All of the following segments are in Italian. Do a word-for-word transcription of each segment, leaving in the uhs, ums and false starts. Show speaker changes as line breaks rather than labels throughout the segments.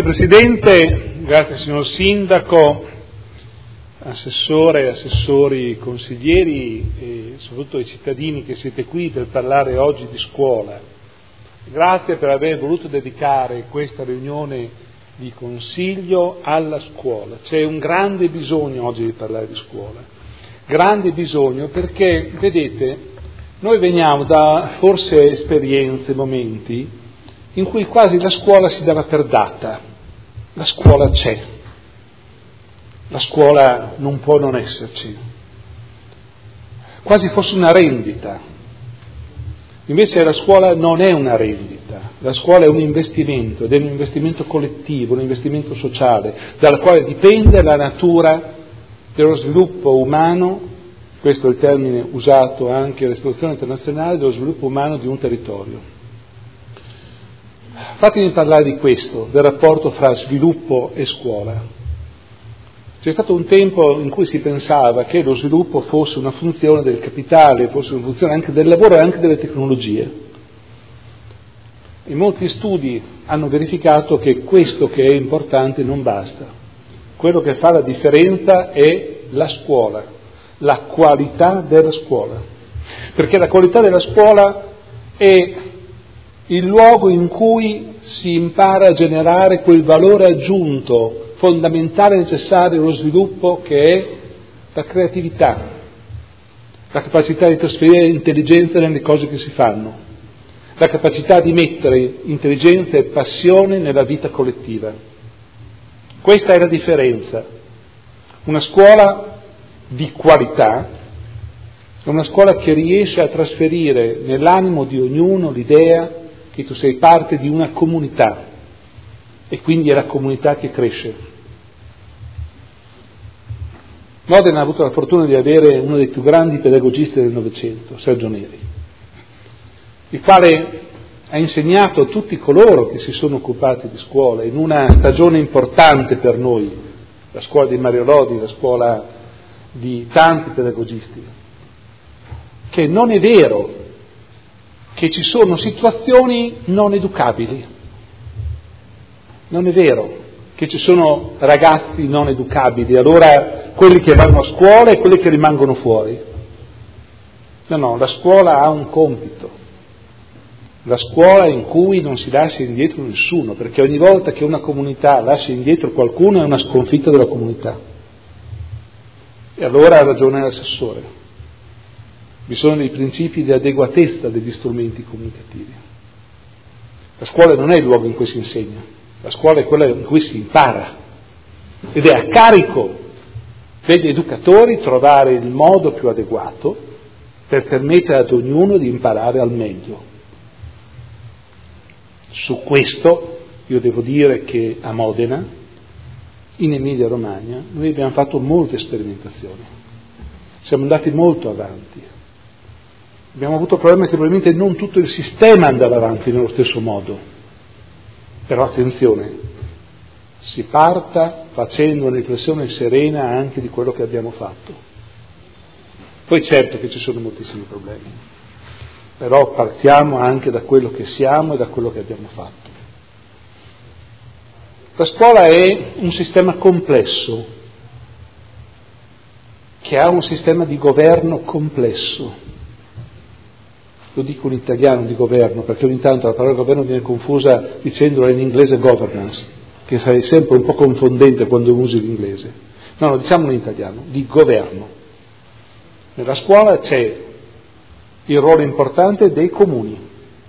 Presidente, grazie signor Sindaco, assessore, assessori, consiglieri e soprattutto ai cittadini che siete qui per parlare oggi di scuola. Grazie per aver voluto dedicare questa riunione di consiglio alla scuola. C'è un grande bisogno oggi di parlare di scuola, grande bisogno perché, vedete, noi veniamo da forse esperienze, momenti in cui quasi la scuola si dava per data. La scuola c'è, la scuola non può non esserci, quasi fosse una rendita. Invece la scuola non è una rendita, la scuola è un investimento, ed è un investimento collettivo, un investimento sociale, dal quale dipende la natura dello sviluppo umano, questo è il termine usato anche all'istituzione internazionale, dello sviluppo umano di un territorio. Fatemi parlare di questo, del rapporto fra sviluppo e scuola. C'è stato un tempo in cui si pensava che lo sviluppo fosse una funzione del capitale, fosse una funzione anche del lavoro e anche delle tecnologie. E molti studi hanno verificato che questo che è importante non basta. Quello che fa la differenza è la scuola, la qualità della scuola. Perché la qualità della scuola è il luogo in cui si impara a generare quel valore aggiunto fondamentale e necessario allo sviluppo che è la creatività, la capacità di trasferire intelligenza nelle cose che si fanno, la capacità di mettere intelligenza e passione nella vita collettiva. Questa è la differenza. Una scuola di qualità è una scuola che riesce a trasferire nell'animo di ognuno l'idea che tu sei parte di una comunità e quindi è la comunità che cresce. Modena ha avuto la fortuna di avere uno dei più grandi pedagogisti del Novecento, Sergio Neri, il quale ha insegnato a tutti coloro che si sono occupati di scuola in una stagione importante per noi, la scuola di Mario Lodi, la scuola di tanti pedagogisti, che non è vero che ci sono situazioni non educabili. Non è vero che ci sono ragazzi non educabili, allora quelli che vanno a scuola e quelli che rimangono fuori. No, no, la scuola ha un compito, la scuola in cui non si lascia indietro nessuno, perché ogni volta che una comunità lascia indietro qualcuno è una sconfitta della comunità. E allora ha ragione l'assessore. Vi sono dei principi di adeguatezza degli strumenti comunicativi. La scuola non è il luogo in cui si insegna, la scuola è quella in cui si impara ed è a carico degli educatori trovare il modo più adeguato per permettere ad ognuno di imparare al meglio. Su questo io devo dire che a Modena, in Emilia Romagna, noi abbiamo fatto molte sperimentazioni, siamo andati molto avanti. Abbiamo avuto problemi che probabilmente non tutto il sistema andava avanti nello stesso modo. Però attenzione, si parta facendo una riflessione serena anche di quello che abbiamo fatto. Poi certo che ci sono moltissimi problemi, però partiamo anche da quello che siamo e da quello che abbiamo fatto. La scuola è un sistema complesso, che ha un sistema di governo complesso. Lo dico in italiano di governo, perché ogni tanto la parola governo viene confusa dicendola in inglese governance, che sei sempre un po' confondente quando usi l'inglese. No, no, diciamolo in italiano, di governo. Nella scuola c'è il ruolo importante dei comuni.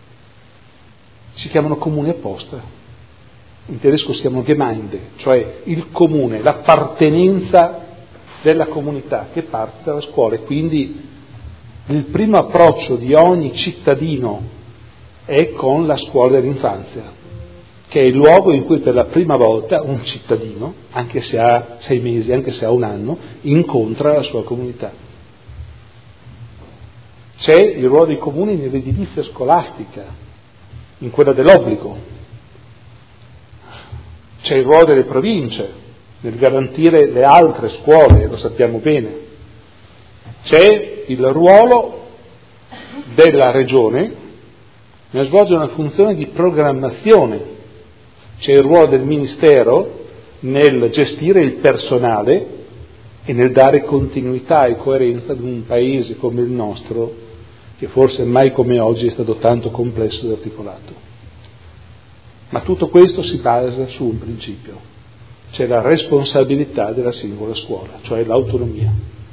Si chiamano comuni apposta. In tedesco si chiamano Gemeinde, cioè il comune, l'appartenenza della comunità che parte dalla scuola e quindi il primo approccio di ogni cittadino è con la scuola dell'infanzia, che è il luogo in cui per la prima volta un cittadino, anche se ha sei mesi, anche se ha un anno, incontra la sua comunità. C'è il ruolo dei comuni nell'edilizia scolastica, in quella dell'obbligo. C'è il ruolo delle province nel garantire le altre scuole, lo sappiamo bene. C'è il ruolo della regione nel svolgere una funzione di programmazione c'è il ruolo del Ministero nel gestire il personale e nel dare continuità e coerenza ad un paese come il nostro, che forse mai come oggi è stato tanto complesso ed articolato. Ma tutto questo si basa su un principio: c'è la responsabilità della singola scuola, cioè l'autonomia.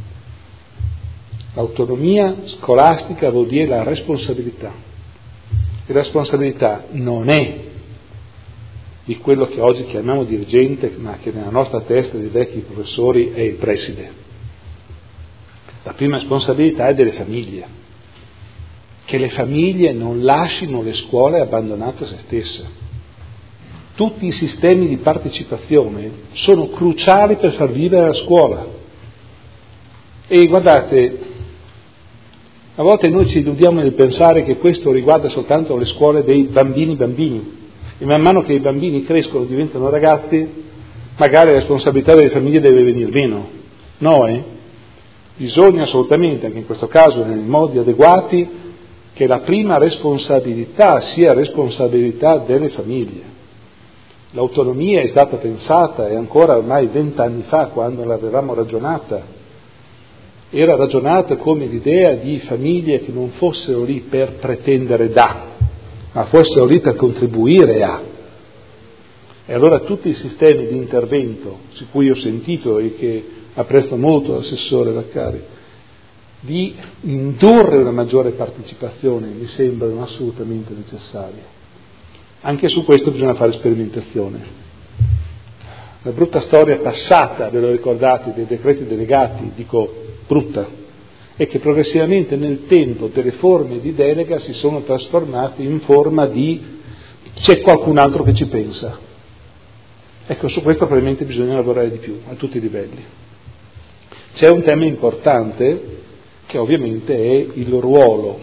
L'autonomia scolastica vuol dire la responsabilità. E la responsabilità non è di quello che oggi chiamiamo dirigente, ma che nella nostra testa dei vecchi professori è il preside. La prima responsabilità è delle famiglie, che le famiglie non lascino le scuole abbandonate a se stesse. Tutti i sistemi di partecipazione sono cruciali per far vivere la scuola. E guardate, a volte noi ci illudiamo nel pensare che questo riguarda soltanto le scuole dei bambini bambini. E man mano che i bambini crescono, diventano ragazzi, magari la responsabilità delle famiglie deve venire meno. No, eh? Bisogna assolutamente, anche in questo caso nei modi adeguati, che la prima responsabilità sia responsabilità delle famiglie. L'autonomia è stata pensata, e ancora ormai vent'anni fa, quando l'avevamo ragionata, era ragionata come l'idea di famiglie che non fossero lì per pretendere da, ma fossero lì per contribuire a. E allora tutti i sistemi di intervento, su cui ho sentito e che apprezzo molto l'assessore Vaccari, di indurre una maggiore partecipazione, mi sembrano assolutamente necessari. Anche su questo bisogna fare sperimentazione. La brutta storia passata, ve lo ricordate, dei decreti delegati, dico brutta, è che progressivamente nel tempo delle forme di delega si sono trasformate in forma di c'è qualcun altro che ci pensa. Ecco, su questo probabilmente bisogna lavorare di più, a tutti i livelli. C'è un tema importante che ovviamente è il ruolo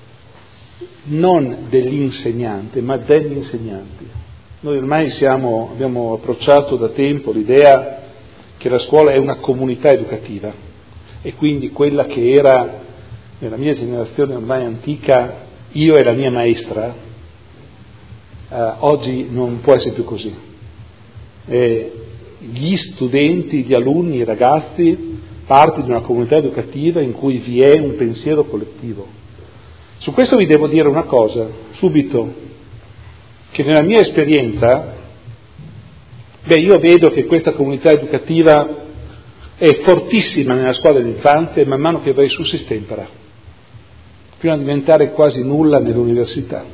non dell'insegnante, ma degli insegnanti. Noi ormai siamo, abbiamo approcciato da tempo l'idea che la scuola è una comunità educativa, e quindi quella che era nella mia generazione ormai antica io e la mia maestra, eh, oggi non può essere più così. E gli studenti, gli alunni, i ragazzi parte di una comunità educativa in cui vi è un pensiero collettivo. Su questo vi devo dire una cosa subito, che nella mia esperienza, beh, io vedo che questa comunità educativa è fortissima nella scuola dell'infanzia e man mano che vai su si stempera, fino a diventare quasi nulla nell'università.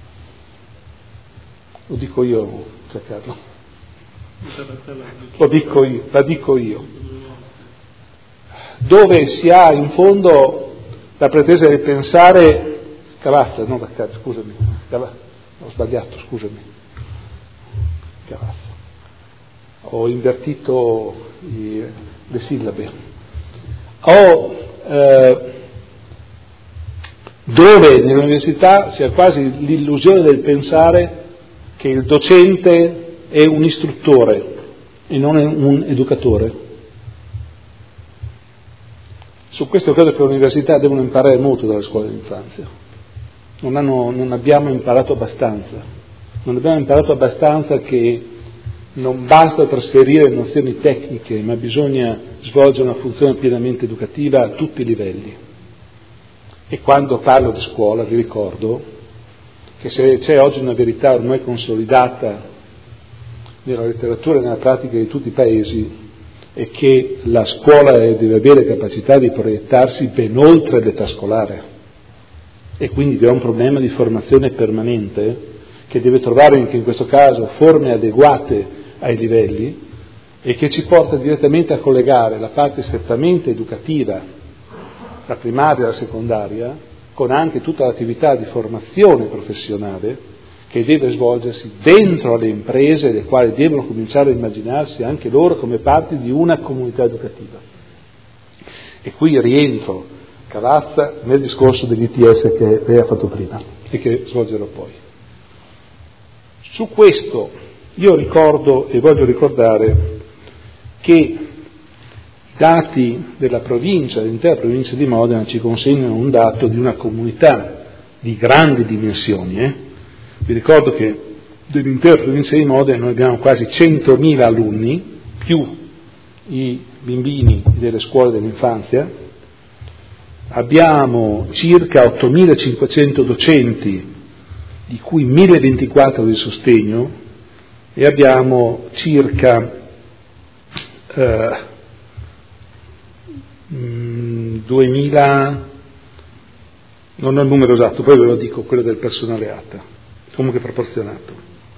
Lo dico io, Giancarlo. Lo dico io, la dico io. Dove si ha in fondo la pretesa di pensare, Cavazza, no, scusami, Cavazza, ho sbagliato, scusami, Cavazza, ho invertito i, le sillabe, o eh, dove nell'università si ha quasi l'illusione del pensare che il docente è un istruttore e non è un educatore. Su questo credo che le università devono imparare molto dalle scuole dell'infanzia. Non, hanno, non abbiamo imparato abbastanza. Non abbiamo imparato abbastanza che non basta trasferire nozioni tecniche, ma bisogna svolgere una funzione pienamente educativa a tutti i livelli. E quando parlo di scuola vi ricordo che se c'è oggi una verità ormai consolidata nella letteratura e nella pratica di tutti i paesi, è che la scuola deve avere capacità di proiettarsi ben oltre l'età scolare, e quindi vi è un problema di formazione permanente che deve trovare anche in questo caso forme adeguate ai livelli e che ci porta direttamente a collegare la parte strettamente educativa, la primaria e la secondaria, con anche tutta l'attività di formazione professionale che deve svolgersi dentro le imprese, le quali devono cominciare a immaginarsi anche loro come parte di una comunità educativa. E qui rientro, Cavazza, nel discorso degli I T S che lei ha fatto prima e che svolgerò poi. Su questo io ricordo e voglio ricordare che i dati della provincia, dell'intera provincia di Modena, ci consegnano un dato di una comunità di grandi dimensioni. Eh? Vi ricordo che dell'intera provincia di Modena noi abbiamo quasi centomila alunni, più i bambini delle scuole dell'infanzia, abbiamo circa ottomilacinquecento docenti, di cui milletventiquattro di sostegno, e abbiamo circa eh, duemila, non ho il numero esatto, poi ve lo dico, quello del personale A T A, comunque proporzionato.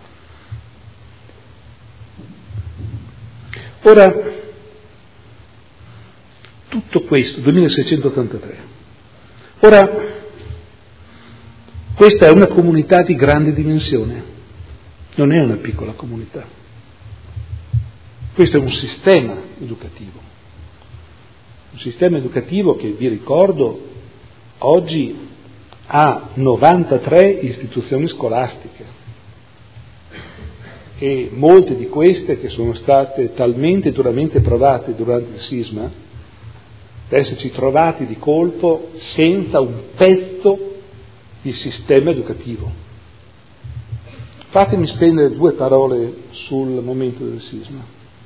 Ora, tutto questo, duemilaseicentottantatré, ora, questa è una comunità di grande dimensione, non è una piccola comunità, questo è un sistema educativo, un sistema educativo che, vi ricordo, oggi ha novantatré istituzioni scolastiche, e molte di queste che sono state talmente duramente provate durante il sisma da esserci trovati di colpo senza un pezzo di sistema educativo. Fatemi spendere due parole sul momento del sisma.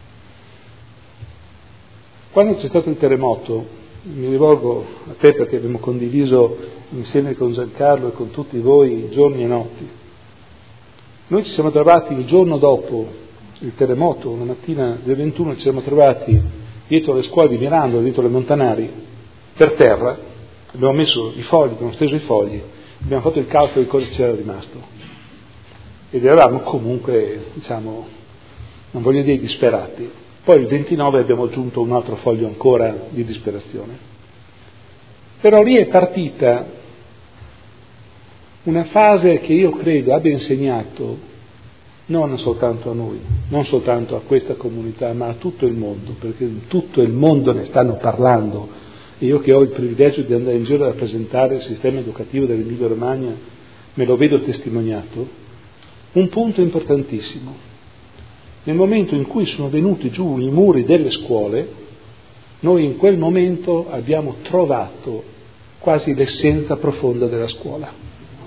Quando c'è stato il terremoto, mi rivolgo a te perché abbiamo condiviso insieme con Giancarlo e con tutti voi giorni e notti. Noi ci siamo trovati il giorno dopo il terremoto, una mattina del ventuno, ci siamo trovati dietro le scuole di Mirando, dietro le Montanari, per terra, abbiamo messo i fogli, abbiamo steso i fogli, abbiamo fatto il calcolo di cosa c'era rimasto. Ed eravamo comunque, diciamo, non voglio dire disperati. Poi il ventinove abbiamo aggiunto un altro foglio ancora di disperazione. Però lì è partita una fase che io credo abbia insegnato non soltanto a noi, non soltanto a questa comunità, ma a tutto il mondo, perché in tutto il mondo ne stanno parlando, e io che ho il privilegio di andare in giro a rappresentare il sistema educativo dell'Emilia Romagna, me lo vedo testimoniato, un punto importantissimo. Nel momento in cui sono venuti giù i muri delle scuole, noi in quel momento abbiamo trovato quasi l'essenza profonda della scuola.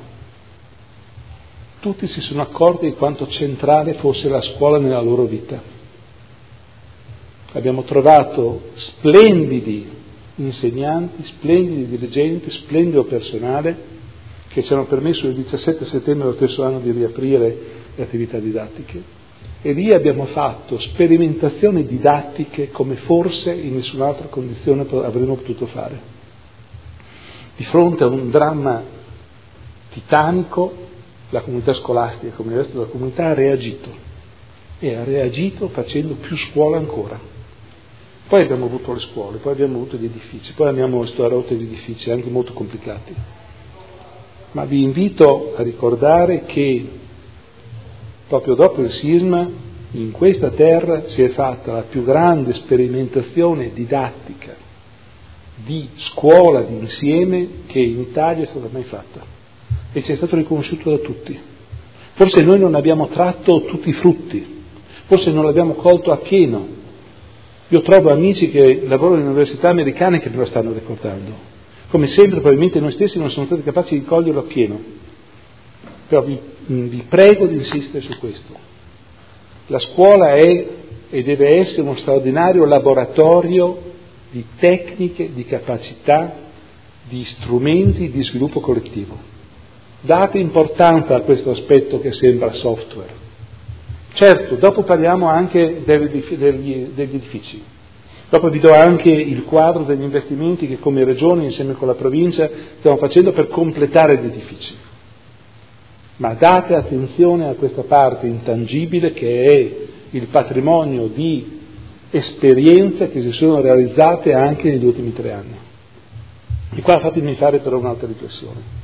Tutti si sono accorti di quanto centrale fosse la scuola nella loro vita. Abbiamo trovato splendidi insegnanti, splendidi dirigenti, splendido personale che ci hanno permesso il diciassette settembre dello stesso anno di riaprire le attività didattiche. E lì abbiamo fatto sperimentazioni didattiche come forse in nessun'altra condizione avremmo potuto fare. Di fronte a un dramma titanico, la comunità scolastica, come il resto della comunità, ha reagito, e ha reagito facendo più scuola ancora. Poi abbiamo avuto le scuole, poi abbiamo avuto gli edifici, poi abbiamo restaurato gli edifici, anche molto complicati. Ma vi invito a ricordare che proprio dopo il sisma in questa terra si è fatta la più grande sperimentazione didattica di scuola di insieme che in Italia è stata mai fatta. E ci è stato riconosciuto da tutti. Forse noi non abbiamo tratto tutti i frutti, forse non l'abbiamo colto appieno. Io trovo amici che lavorano in università americane che me lo stanno ricordando. Come sempre, probabilmente noi stessi non siamo stati capaci di coglierlo appieno. Però vi, vi prego di insistere su questo. La scuola è e deve essere uno straordinario laboratorio di tecniche, di capacità, di strumenti di sviluppo collettivo. Date importanza a questo aspetto che sembra software. Certo, dopo parliamo anche degli, degli, degli edifici. Dopo vi do anche il quadro degli investimenti che come Regione, insieme con la Provincia, stiamo facendo per completare gli edifici. Ma date attenzione a questa parte intangibile che è il patrimonio di esperienze che si sono realizzate anche negli ultimi tre anni. E qua fatemi fare però un'altra riflessione,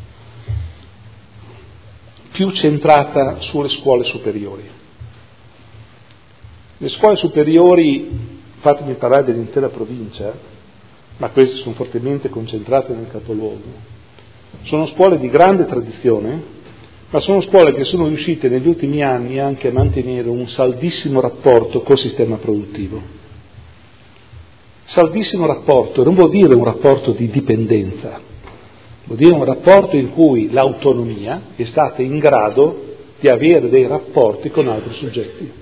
più centrata sulle scuole superiori. Le scuole superiori, fatemi parlare dell'intera provincia, ma queste sono fortemente concentrate nel capoluogo, sono scuole di grande tradizione, ma sono scuole che sono riuscite negli ultimi anni anche a mantenere un saldissimo rapporto col sistema produttivo. Saldissimo rapporto non vuol dire un rapporto di dipendenza, vuol dire un rapporto in cui l'autonomia è stata in grado di avere dei rapporti con altri soggetti.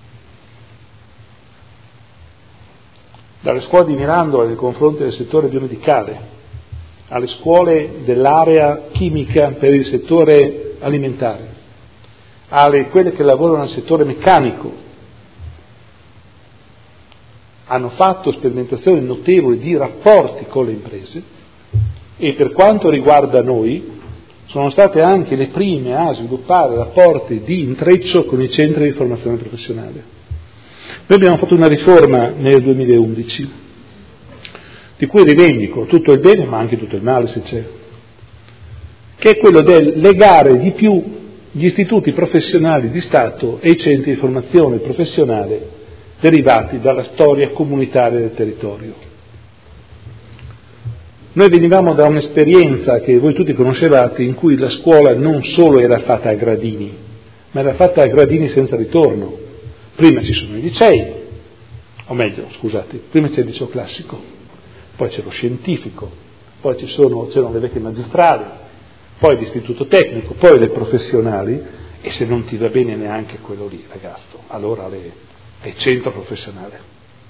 Dalle scuole di Mirandola nei confronti del settore biomedicale, alle scuole dell'area chimica per il settore alimentare, alle quelle che lavorano nel settore meccanico, hanno fatto sperimentazioni notevoli di rapporti con le imprese e per quanto riguarda noi sono state anche le prime a sviluppare rapporti di intreccio con i centri di formazione professionale. Noi abbiamo fatto una riforma nel duemilaundici, di cui rivendico tutto il bene ma anche tutto il male se c'è, che è quello del legare di più gli istituti professionali di Stato e i centri di formazione professionale derivati dalla storia comunitaria del territorio. Noi venivamo da un'esperienza che voi tutti conoscevate in cui la scuola non solo era fatta a gradini, ma era fatta a gradini senza ritorno. Prima ci sono i licei, o meglio, scusate, prima c'è il liceo classico, poi c'è lo scientifico, poi ci sono, c'erano le vecchie magistrali, poi l'istituto tecnico, poi le professionali, e se non ti va bene neanche quello lì, ragazzo, allora le è centro professionale.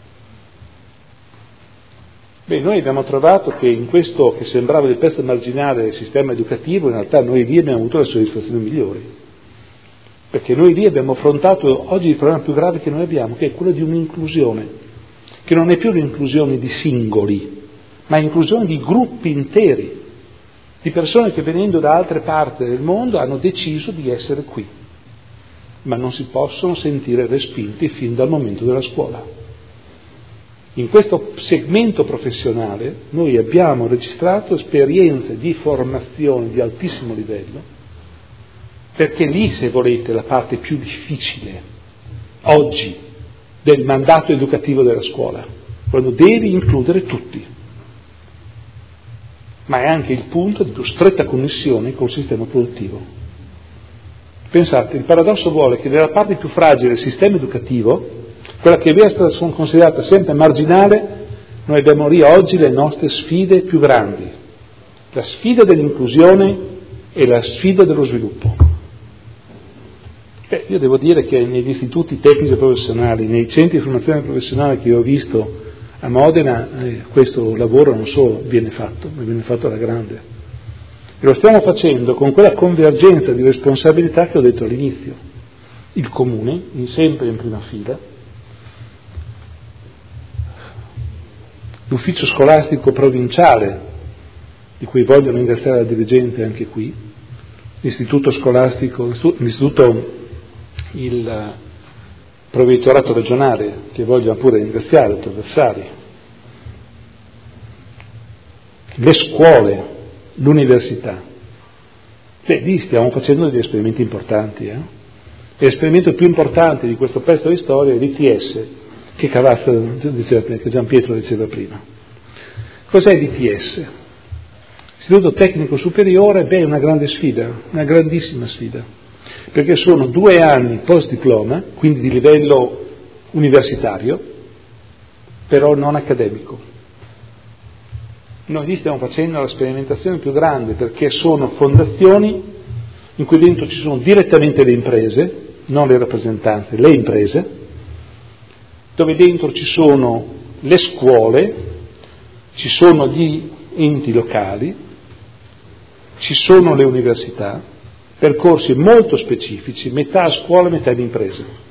Beh, noi abbiamo trovato che in questo che sembrava il pezzo marginale del sistema educativo, in realtà noi lì abbiamo avuto le soddisfazioni migliori, perché noi lì abbiamo affrontato oggi il problema più grave che noi abbiamo, che è quello di un'inclusione, che non è più l'inclusione di singoli, ma l'inclusione di gruppi interi, di persone che venendo da altre parti del mondo hanno deciso di essere qui, ma non si possono sentire respinti fin dal momento della scuola. In questo segmento professionale noi abbiamo registrato esperienze di formazione di altissimo livello, perché lì, se volete, la parte più difficile oggi del mandato educativo della scuola, quando devi includere tutti, ma è anche il punto di più stretta connessione col sistema produttivo. Pensate, il paradosso vuole che nella parte più fragile del sistema educativo, quella che è stata considerata sempre marginale, noi abbiamo lì oggi le nostre sfide più grandi, la sfida dell'inclusione e la sfida dello sviluppo. Beh, io devo dire che negli istituti tecnici professionali, nei centri di formazione professionale che io ho visto a Modena, eh, questo lavoro non solo viene fatto, ma viene fatto alla grande. E lo stiamo facendo con quella convergenza di responsabilità che ho detto all'inizio. Il comune, in sempre in prima fila, l'ufficio scolastico provinciale, di cui voglio ringraziare la dirigente anche qui, l'istituto scolastico, l'istituto, il provveditorato regionale, che voglio pure ringraziare, dottor Versari, le scuole, l'università. Beh, lì stiamo facendo degli esperimenti importanti. Eh? L'esperimento più importante di questo pezzo di storia è l'I T S, che Cavazza diceva, che Giampietro diceva prima. Cos'è l'I T S? Istituto Tecnico Superiore, beh, è una grande sfida, una grandissima sfida, perché sono due anni post diploma, quindi di livello universitario, però non accademico. Noi lì stiamo facendo la sperimentazione più grande, perché sono fondazioni in cui dentro ci sono direttamente le imprese, non le rappresentanze, le imprese, dove dentro ci sono le scuole, ci sono gli enti locali, ci sono le università, percorsi molto specifici, metà a scuola, metà in imprese.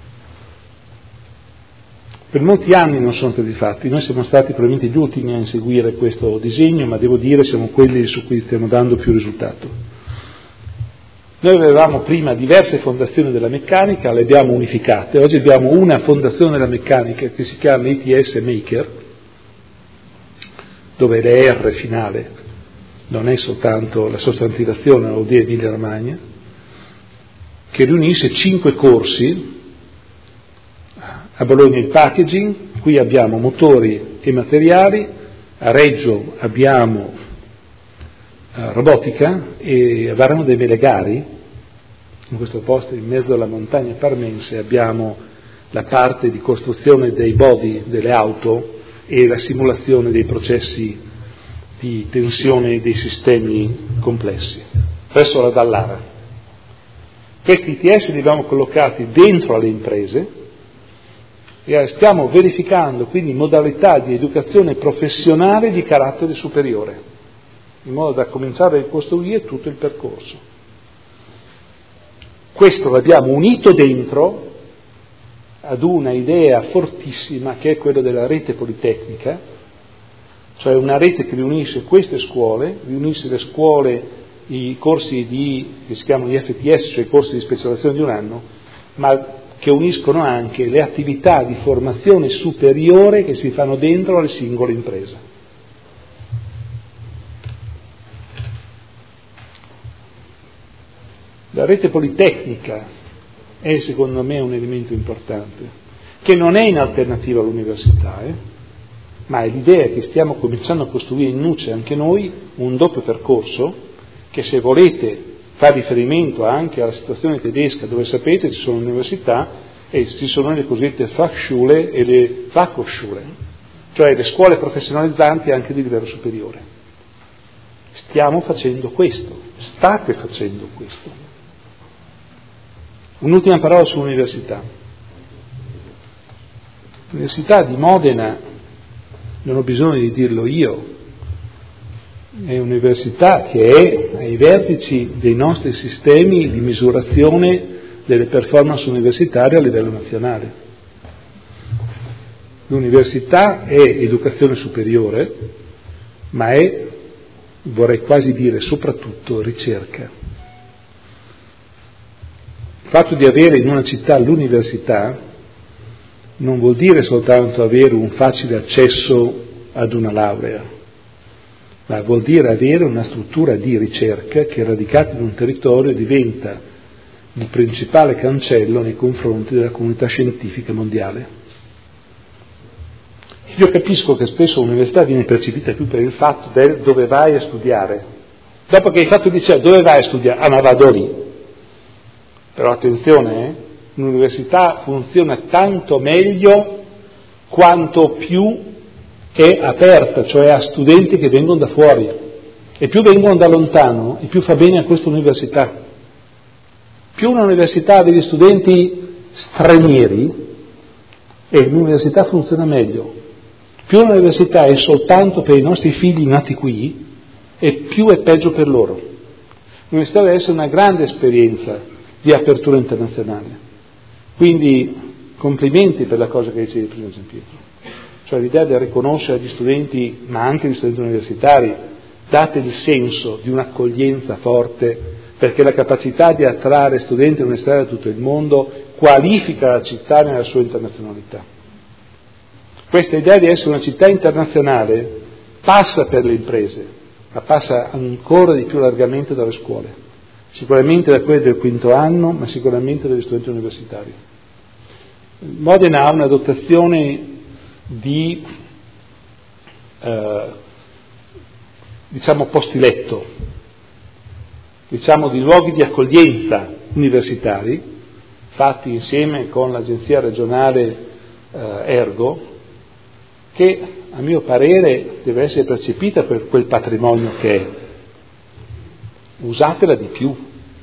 Per molti anni non sono stati fatti, noi siamo stati probabilmente gli ultimi a inseguire questo disegno, ma devo dire siamo quelli su cui stiamo dando più risultato. Noi avevamo prima diverse fondazioni della meccanica, le abbiamo unificate, oggi abbiamo una fondazione della meccanica che si chiama I T S Maker, dove l'E R finale non è soltanto la sostantivazione, vuol dire Emilia Romagna, che riunisce cinque corsi. A Bologna il packaging, qui abbiamo motori e materiali, a Reggio abbiamo uh, robotica e a Varano dei Melegari, in questo posto in mezzo alla montagna parmense, abbiamo la parte di costruzione dei body delle auto e la simulazione dei processi di tensione dei sistemi complessi, presso la Dallara. Questi I T S li abbiamo collocati dentro alle imprese e stiamo verificando quindi modalità di educazione professionale di carattere superiore, in modo da cominciare a ricostruire tutto il percorso. Questo l'abbiamo unito dentro ad una idea fortissima che è quella della rete politecnica, cioè una rete che riunisce queste scuole, riunisce le scuole, i corsi di, che si chiamano gli F T S, cioè i corsi di specializzazione di un anno, ma che uniscono anche le attività di formazione superiore che si fanno dentro alle singole imprese. La rete politecnica è secondo me un elemento importante, che non è in alternativa all'università, eh? ma è l'idea che stiamo cominciando a costruire in Nuce anche noi un doppio percorso, che se volete fa riferimento anche alla situazione tedesca, dove sapete ci sono università e ci sono le cosiddette Fachschule e le Fachhochschule, cioè le scuole professionalizzanti anche di livello superiore. Stiamo facendo questo, state facendo questo. Un'ultima parola sull'università. L'Università di Modena, non ho bisogno di dirlo io, è un'università che è ai vertici dei nostri sistemi di misurazione delle performance universitarie a livello nazionale. L'università è educazione superiore, ma è, vorrei quasi dire, soprattutto ricerca. Il fatto di avere in una città l'università non vuol dire soltanto avere un facile accesso ad una laurea, ma vuol dire avere una struttura di ricerca che, radicata in un territorio, diventa il principale cancello nei confronti della comunità scientifica mondiale. Io capisco che spesso l'università viene percepita più per il fatto del dove vai a studiare. Dopo che hai fatto il liceo, dove vai a studiare? Ah, ma vado lì. Però attenzione, eh? L'università funziona tanto meglio quanto più è aperta, cioè a studenti che vengono da fuori, e più vengono da lontano e più fa bene a questa università. Più un'università ha degli studenti stranieri e l'università funziona meglio. Più un'università è soltanto per i nostri figli nati qui e più è peggio per loro. L'università deve essere una grande esperienza di apertura internazionale. Quindi complimenti per la cosa che dicevi prima, Gianpietro. Cioè l'idea di riconoscere agli studenti, ma anche agli studenti universitari, date il senso di un'accoglienza forte, perché la capacità di attrarre studenti universitari da tutto il mondo qualifica la città nella sua internazionalità. Questa idea di essere una città internazionale passa per le imprese, ma passa ancora di più largamente dalle scuole, sicuramente da quelle del quinto anno, ma sicuramente dagli studenti universitari. Modena ha una dotazione di eh, diciamo postiletto, diciamo di luoghi di accoglienza universitari fatti insieme con l'agenzia regionale eh, Ergo, che a mio parere deve essere percepita per quel patrimonio che è. Usatela di più.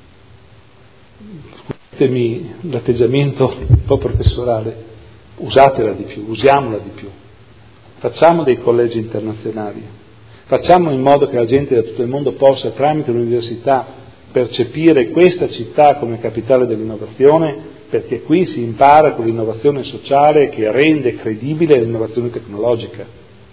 Scusatemi l'atteggiamento un po' professorale. Usatela di più, usiamola di più, facciamo dei collegi internazionali, facciamo in modo che la gente da tutto il mondo possa, tramite l'università, percepire questa città come capitale dell'innovazione, perché qui si impara con l'innovazione sociale che rende credibile l'innovazione tecnologica.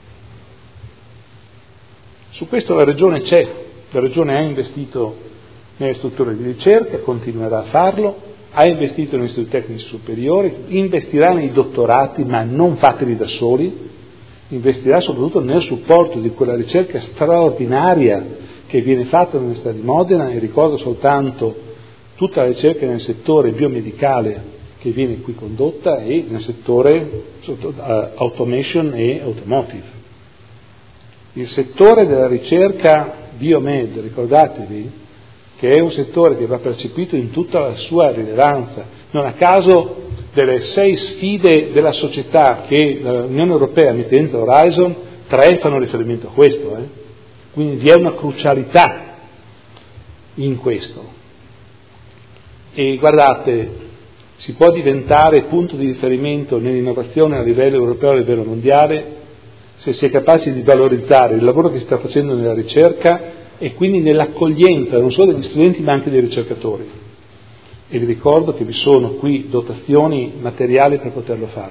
Su questo la Regione c'è, la Regione ha investito nelle strutture di ricerca, continuerà a farlo, ha investito negli istituti tecnici superiori, investirà nei dottorati, ma non fateli da soli, investirà soprattutto nel supporto di quella ricerca straordinaria che viene fatta all'Università di Modena, e ricordo soltanto tutta la ricerca nel settore biomedicale che viene qui condotta e nel settore uh, automation e automotive. Il settore della ricerca biomed, ricordatevi, che è un settore che va percepito in tutta la sua rilevanza. Non a caso delle sei sfide della società che l'Unione Europea mette dentro Horizon, tre fanno riferimento a questo. Eh? Quindi vi è una crucialità in questo. E guardate, si può diventare punto di riferimento nell'innovazione a livello europeo e a livello mondiale se si è capaci di valorizzare il lavoro che si sta facendo nella ricerca e quindi nell'accoglienza non solo degli studenti ma anche dei ricercatori. E vi ricordo che vi sono qui dotazioni materiali per poterlo fare.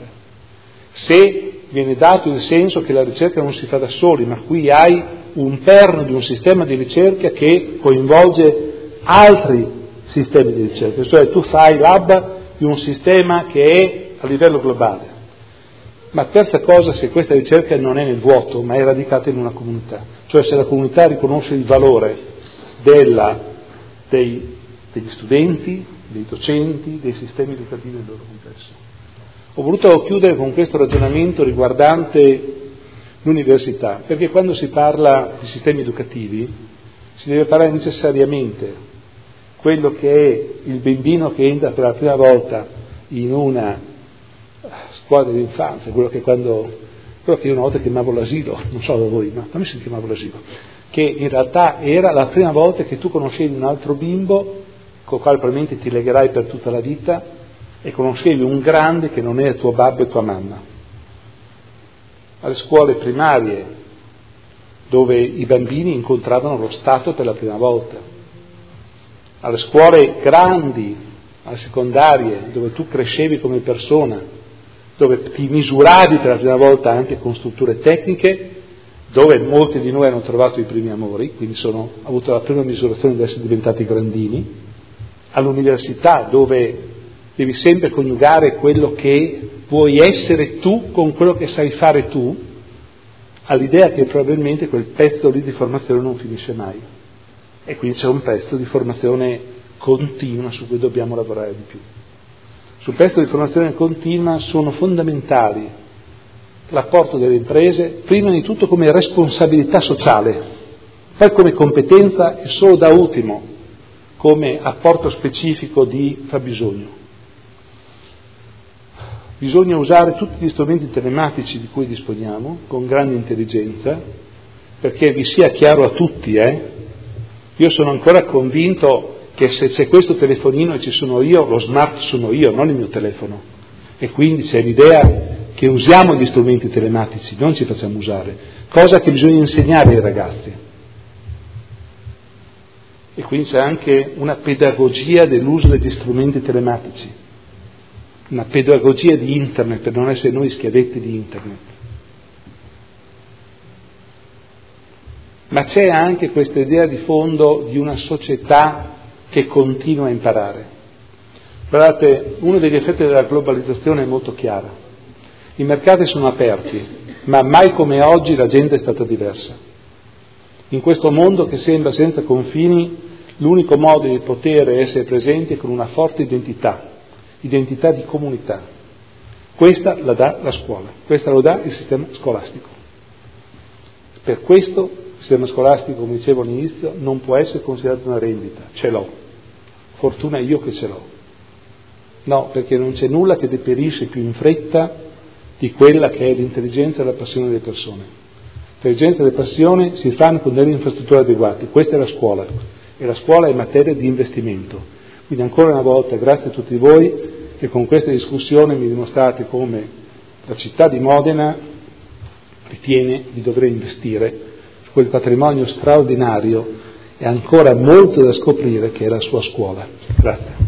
Se viene dato il senso che la ricerca non si fa da soli, ma qui hai un perno di un sistema di ricerca che coinvolge altri sistemi di ricerca, cioè tu fai lab di un sistema che è a livello globale. Ma terza cosa, se questa ricerca non è nel vuoto, ma è radicata in una comunità, cioè se la comunità riconosce il valore della, dei, degli studenti, dei docenti, dei sistemi educativi nel loro complesso. Ho voluto chiudere con questo ragionamento riguardante l'università, perché quando si parla di sistemi educativi si deve parlare necessariamente quello che è il bambino che entra per la prima volta in una scuola dell'infanzia, quello che quando quello che io una volta chiamavo l'asilo, non so da voi, ma a me si chiamava l'asilo, che in realtà era la prima volta che tu conoscevi un altro bimbo con il quale probabilmente ti legherai per tutta la vita e conoscevi un grande che non era tuo babbo e tua mamma. Alle scuole primarie, dove i bambini incontravano lo Stato per la prima volta, alle scuole grandi, alle secondarie, dove tu crescevi come persona, dove ti misuravi per la prima volta anche con strutture tecniche, dove molti di noi hanno trovato i primi amori, quindi sono, hanno avuto la prima misurazione di essere diventati grandini, all'università dove devi sempre coniugare quello che vuoi essere tu con quello che sai fare tu, all'idea che probabilmente quel pezzo lì di formazione non finisce mai. E quindi c'è un pezzo di formazione continua su cui dobbiamo lavorare di più. Sul pezzo di formazione continua sono fondamentali l'apporto delle imprese, prima di tutto come responsabilità sociale, poi come competenza e solo da ultimo come apporto specifico di fabbisogno. Bisogna usare tutti gli strumenti telematici di cui disponiamo con grande intelligenza, perché vi sia chiaro a tutti, eh? Io sono ancora convinto che se c'è questo telefonino e ci sono io, lo smart sono io, non il mio telefono. E quindi c'è l'idea che usiamo gli strumenti telematici, non ci facciamo usare, cosa che bisogna insegnare ai ragazzi. E quindi c'è anche una pedagogia dell'uso degli strumenti telematici, una pedagogia di internet per non essere noi schiavetti di internet. Ma c'è anche questa idea di fondo di una società che continua a imparare. Guardate, uno degli effetti della globalizzazione è molto chiaro. I mercati sono aperti, ma mai come oggi la gente è stata diversa. In questo mondo che sembra senza confini, l'unico modo di poter essere presenti è con una forte identità, identità di comunità. Questa la dà la scuola, questa lo dà il sistema scolastico. Per questo il sistema scolastico, come dicevo all'inizio, non può essere considerato una rendita, ce l'ho, fortuna io che ce l'ho. No, perché non c'è nulla che deperisce più in fretta di quella che è l'intelligenza e la passione delle persone. L'intelligenza e la passione si fanno con delle infrastrutture adeguate, questa è la scuola, e la scuola è materia di investimento. Quindi ancora una volta grazie a tutti voi che con questa discussione mi dimostrate come la città di Modena ritiene di dover investire su quel patrimonio straordinario e ancora molto da scoprire che è la sua scuola. Grazie.